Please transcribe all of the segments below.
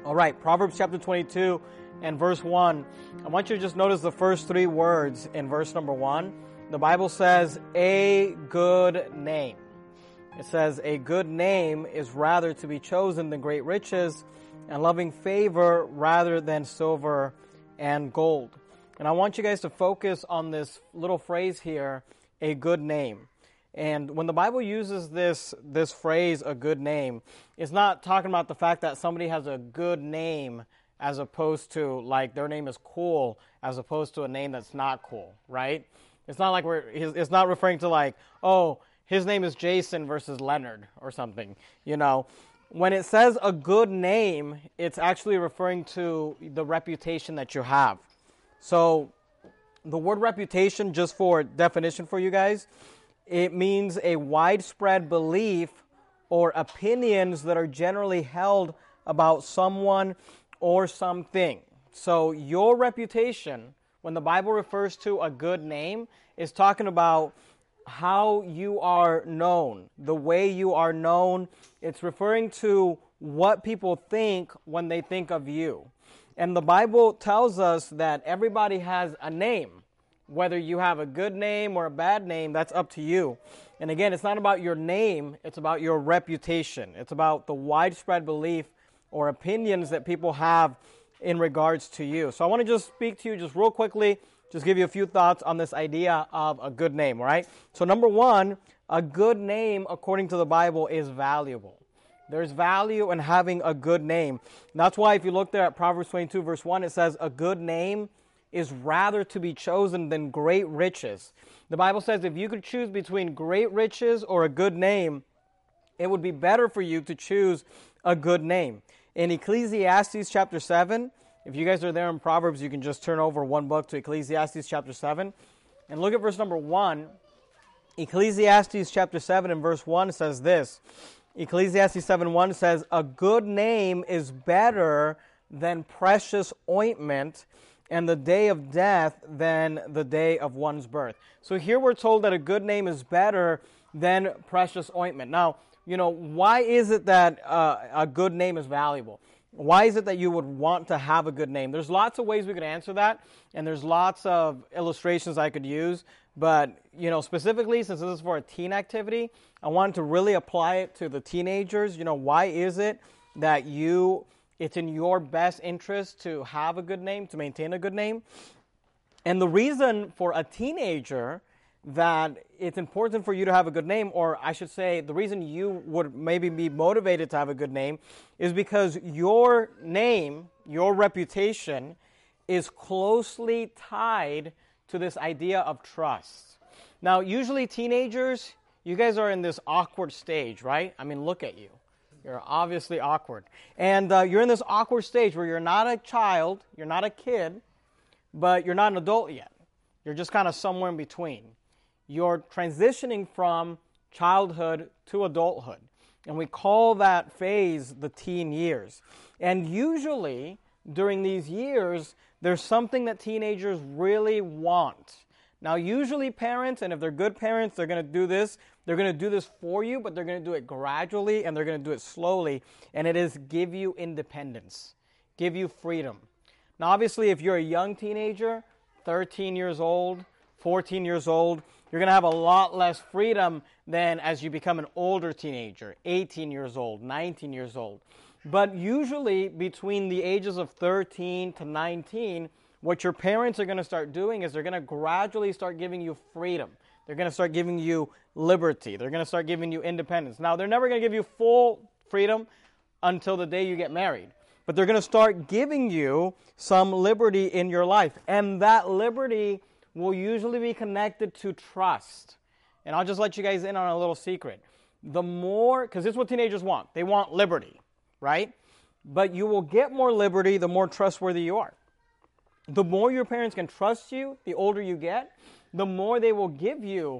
All right, Proverbs chapter 22 and verse 1. I want you to just notice the first three words in verse number 1. The Bible says, a good name. It says, a good name is rather to be chosen than great riches, and loving favor rather than silver and gold. And I want you guys to focus on this little phrase here, a good name. And when the Bible uses this phrase, a good name, it's not talking about the fact that somebody has a good name as opposed to, like, their name is cool as opposed to a name that's not cool, right? It's not like it's not referring to like, oh, his name is Jason versus Leonard or something, you know. When it says a good name, it's actually referring to the reputation that you have. So the word reputation, just for definition for you guys, it means a widespread belief or opinions that are generally held about someone or something. So your reputation, when the Bible refers to a good name, is talking about how you are known, the way you are known. It's referring to what people think when they think of you. And the Bible tells us that everybody has a name. Whether you have a good name or a bad name, that's up to you. And again, it's not about your name, it's about your reputation. It's about the widespread belief or opinions that people have in regards to you. So I want to just speak to you just real quickly, just give you a few thoughts on this idea of a good name, all right? So number one, a good name, according to the Bible, is valuable. There's value in having a good name. And that's why if you look there at Proverbs 22, verse 1, it says, a good name is rather to be chosen than great riches. The Bible says if you could choose between great riches or a good name, it would be better for you to choose a good name. In Ecclesiastes chapter 7, if you guys are there in Proverbs, you can just turn over one book to Ecclesiastes chapter 7. And look at verse number 1. Ecclesiastes chapter 7 and verse 1 says this. Ecclesiastes 7:1 says, a good name is better than precious ointment, and the day of death than the day of one's birth. So here we're told that a good name is better than precious ointment. Now, you know, why is it that a good name is valuable? Why is it that you would want to have a good name? There's lots of ways we could answer that, and there's lots of illustrations I could use. But, you know, specifically, since this is for a teen activity, I wanted to really apply it to the teenagers. You know, why is it that it's in your best interest to have a good name, to maintain a good name? And the reason for a teenager that it's important for you to have a good name, or I should say the reason you would maybe be motivated to have a good name, is because your name, your reputation, is closely tied to this idea of trust. Now, usually teenagers, you guys are in this awkward stage, right? I mean, look at you. You're obviously awkward. And you're in this awkward stage where you're not a child, you're not a kid, but you're not an adult yet. You're just kind of somewhere in between. You're transitioning from childhood to adulthood. And we call that phase the teen years. And usually, during these years, there's something that teenagers really want. Now, usually parents, and if they're good parents, they're going to do this. They're going to do this for you, but they're going to do it gradually, and they're going to do it slowly. And it is give you independence, give you freedom. Now, obviously, if you're a young teenager, 13 years old, 14 years old, you're going to have a lot less freedom than as you become an older teenager, 18 years old, 19 years old. But usually, between the ages of 13 to 19, what your parents are going to start doing is they're going to gradually start giving you freedom. They're going to start giving you liberty. They're going to start giving you independence. Now, they're never going to give you full freedom until the day you get married. But they're going to start giving you some liberty in your life. And that liberty will usually be connected to trust. And I'll just let you guys in on a little secret. The more, because this is what teenagers want. They want liberty, right? But you will get more liberty the more trustworthy you are. The more your parents can trust you, the older you get, the more they will give you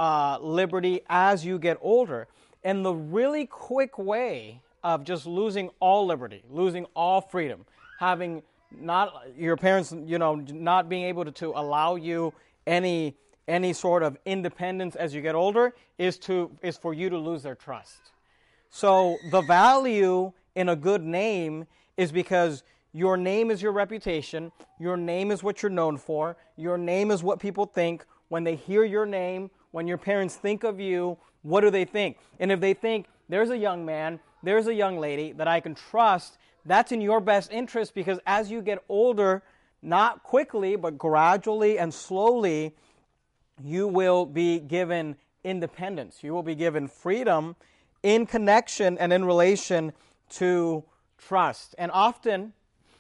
liberty as you get older. And the really quick way of just losing all liberty, losing all freedom, having not your parents, not being able to allow you any sort of independence as you get older is for you to lose their trust. So the value in a good name is because your name is your reputation. Your name is what you're known for. Your name is what people think. When they hear your name, when your parents think of you, what do they think? And if they think, there's a young man, there's a young lady that I can trust, that's in your best interest, because as you get older, not quickly, but gradually and slowly, you will be given independence. You will be given freedom in connection and in relation to trust. And often,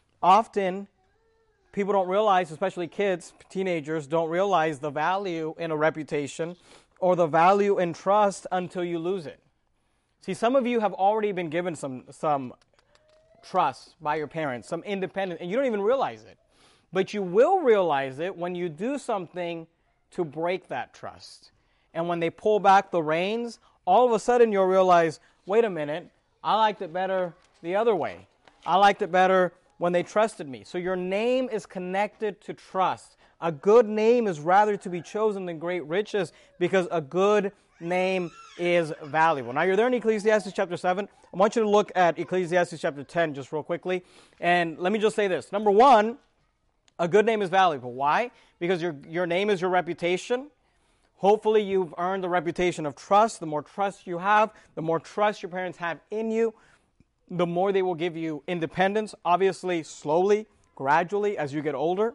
people don't realize, especially kids, teenagers, don't realize the value in a reputation or the value in trust until you lose it. See, some of you have already been given some trust by your parents, some independence, and you don't even realize it. But you will realize it when you do something to break that trust. And when they pull back the reins, all of a sudden you'll realize, wait a minute, I liked it better the other way. I liked it better when they trusted me. So your name is connected to trust. A good name is rather to be chosen than great riches, because a good name is valuable. Now, you're there in Ecclesiastes chapter 7. I want you to look at Ecclesiastes chapter 10 just real quickly. And let me just say this. Number one, a good name is valuable. Why? Because your name is your reputation. Hopefully, you've earned the reputation of trust. The more trust you have, the more trust your parents have in you, the more they will give you independence, obviously, slowly, gradually, as you get older.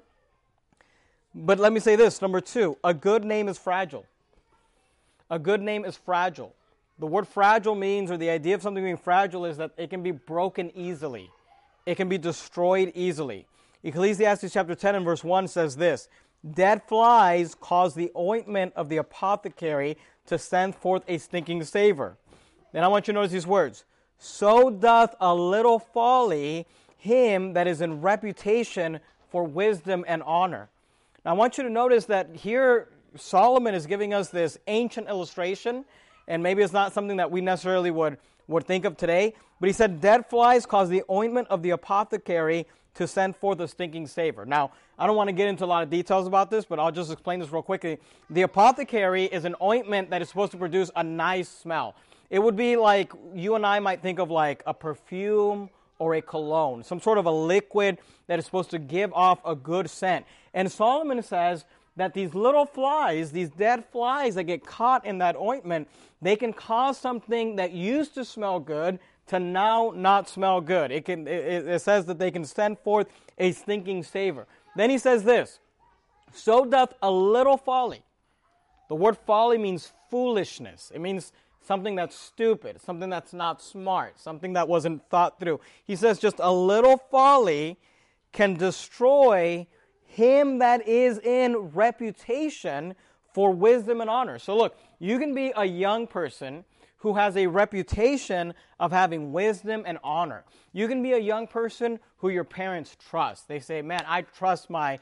But let me say this. Number two, a good name is fragile. A good name is fragile. The word fragile means, or the idea of something being fragile, is that it can be broken easily. It can be destroyed easily. Ecclesiastes chapter 10 and verse 1 says this: dead flies cause the ointment of the apothecary to send forth a stinking savor. Then I want you to notice these words. So doth a little folly him that is in reputation for wisdom and honor. Now I want you to notice that here Solomon is giving us this ancient illustration, and maybe it's not something that we necessarily would think of today, but he said, dead flies cause the ointment of the apothecary to send forth a stinking savor. Now, I don't want to get into a lot of details about this, but I'll just explain this real quickly. The apothecary is an ointment that is supposed to produce a nice smell. It would be like, you and I might think of like a perfume or a cologne, some sort of a liquid that is supposed to give off a good scent. And Solomon says that these little flies, these dead flies that get caught in that ointment, they can cause something that used to smell good to now not smell good. It says that they can send forth a stinking savor. Then he says this, so doth a little folly. The word folly means foolishness. It means something that's stupid, something that's not smart, something that wasn't thought through. He says just a little folly can destroy him that is in reputation for wisdom and honor. So look, you can be a young person who has a reputation of having wisdom and honor. You can be a young person who your parents trust. They say, man, I trust my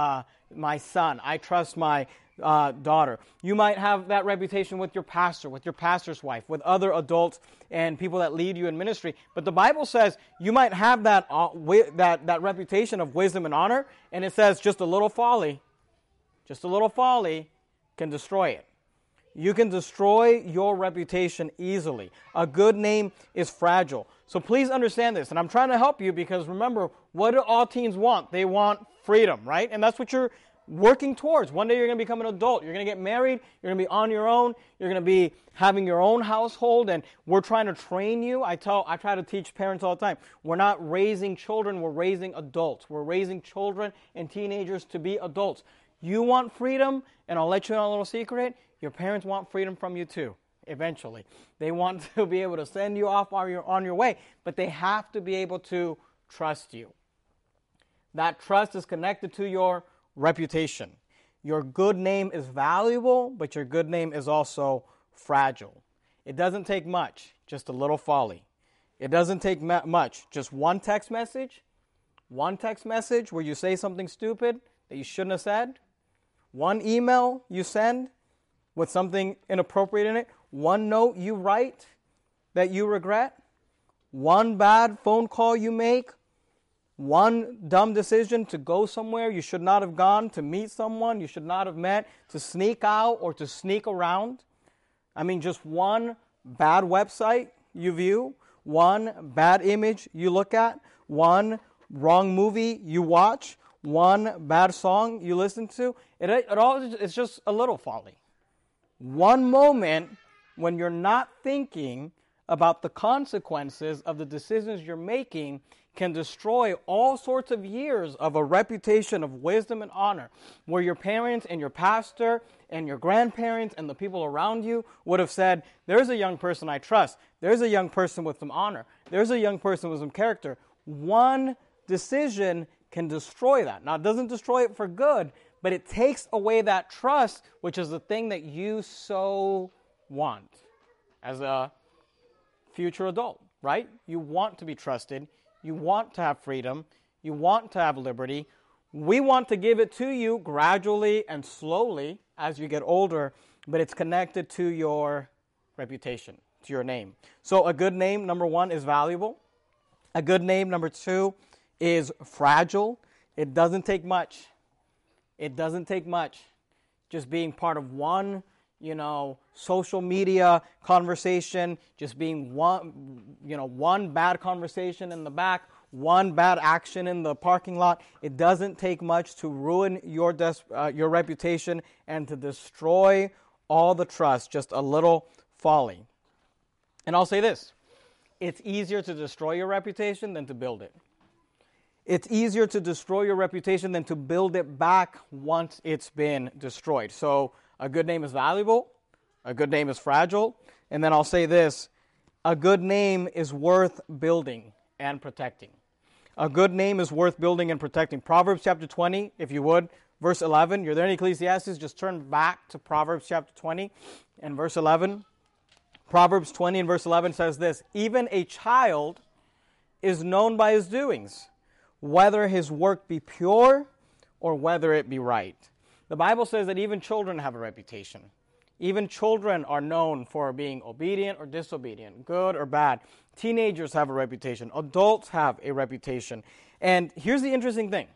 son. I trust my daughter. You might have that reputation with your pastor, with your pastor's wife, with other adults and people that lead you in ministry. But the Bible says you might have that reputation of wisdom and honor, and it says just a little folly can destroy it. You can destroy your reputation easily. A good name is fragile. So please understand this. And I'm trying to help you because remember, what do all teens want? They want freedom, right? And that's what you're working towards. One day you're going to become an adult. You're going to get married. You're going to be on your own. You're going to be having your own household. And we're trying to train you. I try to teach parents all the time. We're not raising children. We're raising adults. We're raising children and teenagers to be adults. You want freedom, and I'll let you know a little secret. Your parents want freedom from you too, eventually. They want to be able to send you off on your way, but they have to be able to trust you. That trust is connected to your reputation. Your good name is valuable, but your good name is also fragile. It doesn't take much, just a little folly. It doesn't take much, just one text message where you say something stupid that you shouldn't have said, one email you send with something inappropriate in it, one note you write that you regret, one bad phone call you make, one dumb decision to go somewhere you should not have gone, to meet someone you should not have met, to sneak out or to sneak around. I mean, just one bad website you view, one bad image you look at, one wrong movie you watch, one bad song you listen to, it's just a little folly. One moment when you're not thinking about the consequences of the decisions you're making can destroy all sorts of years of a reputation of wisdom and honor, where your parents and your pastor and your grandparents and the people around you would have said, there's a young person I trust. There's a young person with some honor. There's a young person with some character. One decision can destroy that. Now, it doesn't destroy it for good, but it takes away that trust, which is the thing that you so want as a future adult, right? You want to be trusted. You want to have freedom. You want to have liberty. We want to give it to you gradually and slowly as you get older, but it's connected to your reputation, to your name. So a good name, number one, is valuable. A good name, number two, is fragile. It doesn't take much. It doesn't take much. Just being part of one, social media conversation, just being one bad conversation in the back, one bad action in the parking lot. It doesn't take much to ruin your reputation and to destroy all the trust, just a little folly. And I'll say this, it's easier to destroy your reputation than to build it. It's easier to destroy your reputation than to build it back once it's been destroyed. So a good name is valuable. A good name is fragile. And then I'll say this, a good name is worth building and protecting. A good name is worth building and protecting. Proverbs chapter 20, if you would, verse 11. You're there in Ecclesiastes, just turn back to Proverbs chapter 20 and verse 11. Proverbs 20 and verse 11 says this, even a child is known by his doings, whether his work be pure or whether it be right. The Bible says that even children have a reputation. Even children are known for being obedient or disobedient, good or bad. Teenagers have a reputation. Adults have a reputation. And here's the interesting thing.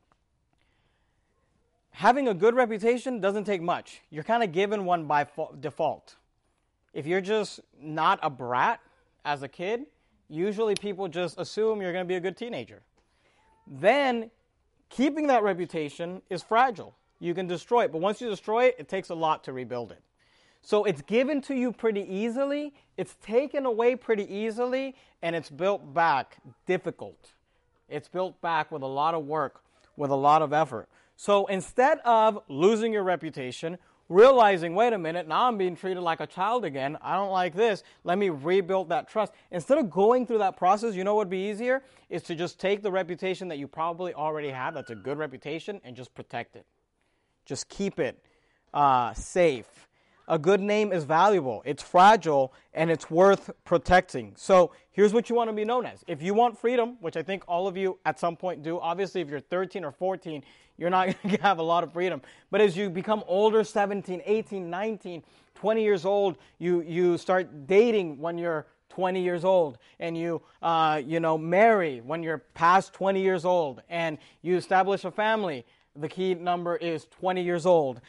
Having a good reputation doesn't take much. You're kind of given one by default. If you're just not a brat as a kid, usually people just assume you're going to be a good teenager. Then keeping that reputation is fragile. You can destroy it, but once you destroy it, it takes a lot to rebuild it. So it's given to you pretty easily, it's taken away pretty easily, and it's built back difficult. It's built back with a lot of work, with a lot of effort. So instead of losing your reputation, realizing, wait a minute, now I'm being treated like a child again, I don't like this, let me rebuild that trust. Instead of going through that process, you know what would be easier? Is to just take the reputation that you probably already have, that's a good reputation, and just protect it. Just keep it safe. A good name is valuable, it's fragile, and it's worth protecting. So here's what you want to be known as. If you want freedom, which I think all of you at some point do, obviously if you're 13 or 14, you're not going to have a lot of freedom. But as you become older, 17, 18, 19, 20 years old, you start dating when you're 20 years old, and you marry when you're past 20 years old, and you establish a family. The key number is 20 years old.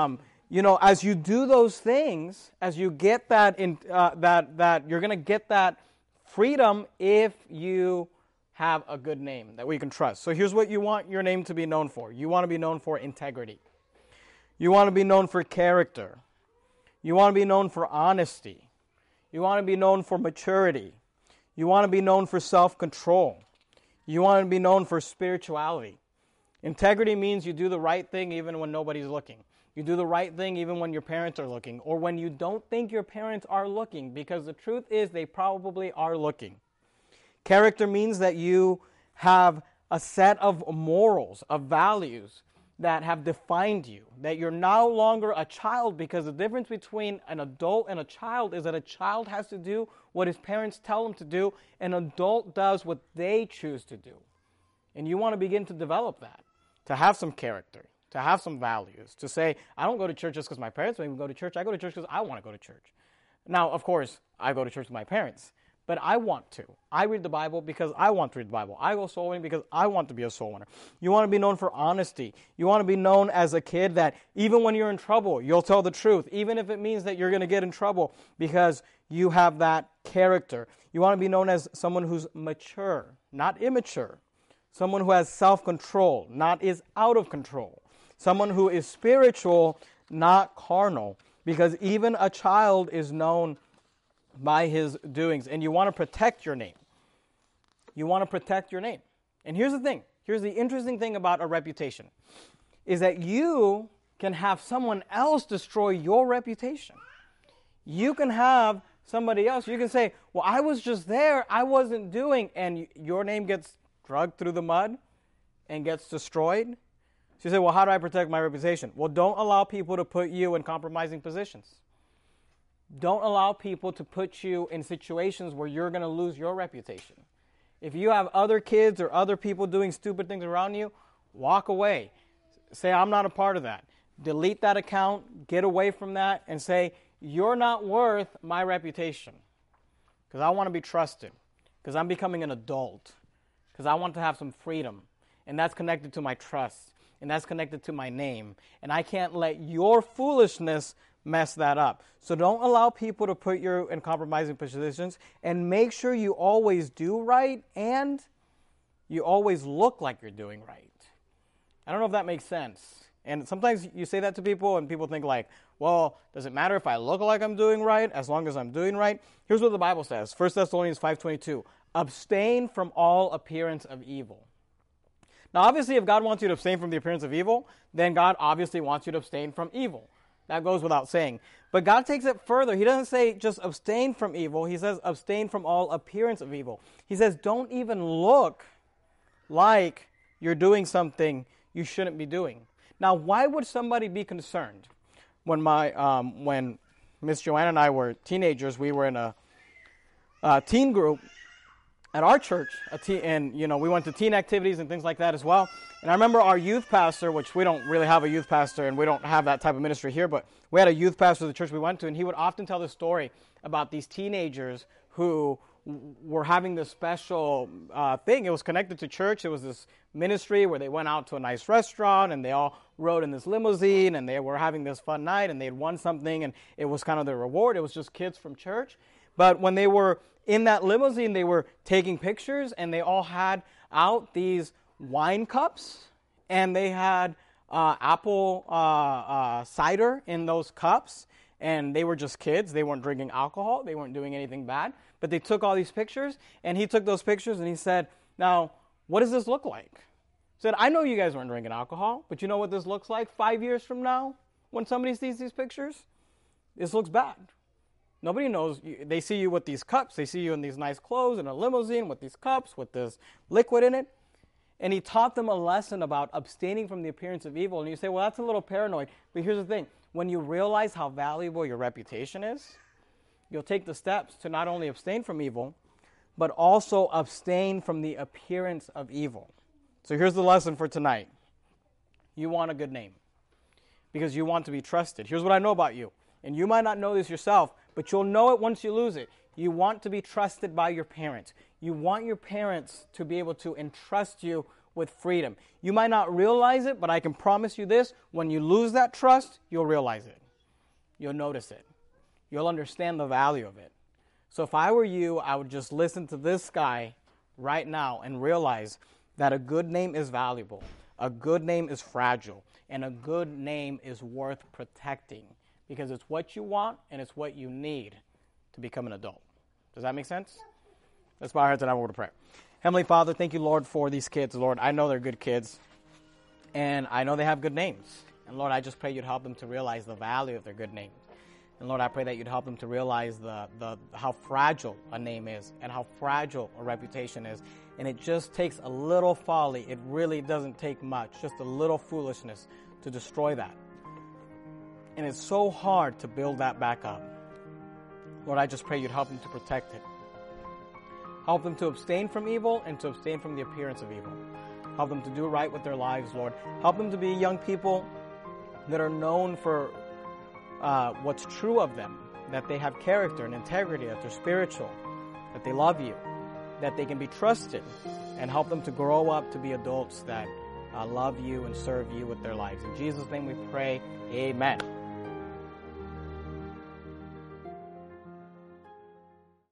As you do those things, as you get that that you're going to get that freedom if you have a good name that we can trust. So here's what you want your name to be known for. You want to be known for integrity. You want to be known for character. You want to be known for honesty. You want to be known for maturity. You want to be known for self-control. You want to be known for spirituality. Integrity means you do the right thing even when nobody's looking. You do the right thing even when your parents are looking, or when you don't think your parents are looking, because the truth is they probably are looking. Character means that you have a set of morals, of values that have defined you, that you're no longer a child, because the difference between an adult and a child is that a child has to do what his parents tell him to do, an adult does what they choose to do. And you want to begin to develop that, to have some character, to have some values, to say, I don't go to church just because my parents make me go to church. I go to church because I want to go to church. Now, of course, I go to church with my parents, but I want to. I read the Bible because I want to read the Bible. I go soul winning because I want to be a soul winner. You want to be known for honesty. You want to be known as a kid that even when you're in trouble, you'll tell the truth, even if it means that you're going to get in trouble, because you have that character. You want to be known as someone who's mature, not immature. Someone who has self-control, not is out of control. Someone who is spiritual, not carnal. Because even a child is known by his doings. And you want to protect your name. You want to protect your name. And here's the thing. Here's the interesting thing about a reputation. Is that you can have someone else destroy your reputation. You can have somebody else. You can say, well, I was just there. I wasn't doing. And your name gets dragged through the mud and gets destroyed. So you say, well, how do I protect my reputation? Well, don't allow people to put you in compromising positions. Don't allow people to put you in situations where you're going to lose your reputation. If you have other kids or other people doing stupid things around you, walk away. Say, I'm not a part of that. Delete that account, get away from that, and say, you're not worth my reputation. Because I want to be trusted. Because I'm becoming an adult. Because I want to have some freedom. And that's connected to my trust. And that's connected to my name. And I can't let your foolishness mess that up. So don't allow people to put you in compromising positions. And make sure you always do right and you always look like you're doing right. I don't know if that makes sense. And sometimes you say that to people and people think like, well, does it matter if I look like I'm doing right as long as I'm doing right? Here's what the Bible says. 1 Thessalonians 5:22. Abstain from all appearance of evil. Now, obviously, if God wants you to abstain from the appearance of evil, then God obviously wants you to abstain from evil. That goes without saying. But God takes it further. He doesn't say just abstain from evil. He says abstain from all appearance of evil. He says don't even look like you're doing something you shouldn't be doing. Now, why would somebody be concerned? When Miss Joanna and I were teenagers, we were in a teen group at our church, and we went to teen activities and things like that as well. And I remember our youth pastor, which we don't really have a youth pastor, and we don't have that type of ministry here, but we had a youth pastor at the church we went to, and he would often tell the story about these teenagers who were having this special thing. It was connected to church. It was this ministry where they went out to a nice restaurant, and they all rode in this limousine, and they were having this fun night, and they had won something, and it was kind of their reward. It was just kids from church. But when they were in that limousine, they were taking pictures, and they all had out these wine cups, and they had apple cider in those cups, and they were just kids. They weren't drinking alcohol. They weren't doing anything bad. But they took all these pictures, and he took those pictures, and he said, now, what does this look like? He said, I know you guys weren't drinking alcohol, but you know what this looks like 5 years from now when somebody sees these pictures? This looks bad. Nobody knows. They see you with these cups. They see you in these nice clothes in a limousine with these cups with this liquid in it. And he taught them a lesson about abstaining from the appearance of evil. And you say, well, that's a little paranoid. But here's the thing. When you realize how valuable your reputation is, you'll take the steps to not only abstain from evil, but also abstain from the appearance of evil. So here's the lesson for tonight. You want a good name because you want to be trusted. Here's what I know about you. And you might not know this yourself, but you'll know it once you lose it. You want to be trusted by your parents. You want your parents to be able to entrust you with freedom. You might not realize it, but I can promise you this. When you lose that trust, you'll realize it. You'll notice it. You'll understand the value of it. So if I were you, I would just listen to this guy right now and realize that a good name is valuable. A good name is fragile. And a good name is worth protecting because it's what you want and it's what you need to become an adult. Does that make sense? Let's bow our heads and have a word of prayer. Heavenly Father, thank you, Lord, for these kids. Lord, I know they're good kids, and I know they have good names. And Lord, I just pray you'd help them to realize the value of their good names. And Lord, I pray that you'd help them to realize how fragile a name is and how fragile a reputation is. And it just takes a little folly. It really doesn't take much, just a little foolishness to destroy that. And it's so hard to build that back up. Lord, I just pray you'd help them to protect it. Help them to abstain from evil and to abstain from the appearance of evil. Help them to do right with their lives, Lord. Help them to be young people that are known for what's true of them, that they have character and integrity, that they're spiritual, that they love you, that they can be trusted, and help them to grow up to be adults that love you and serve you with their lives. In Jesus' name we pray, amen.